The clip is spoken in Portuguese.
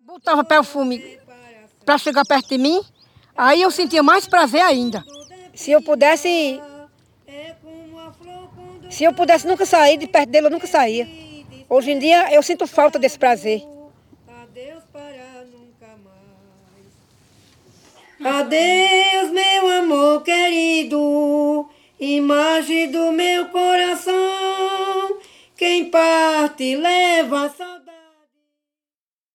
Botava perfume para chegar perto de mim, aí eu sentia mais prazer ainda. Se eu pudesse nunca sair de perto dele, eu nunca saía. Hoje em dia eu sinto falta desse prazer. Adeus, meu amor querido, imagem do meu coração. Quem parte leva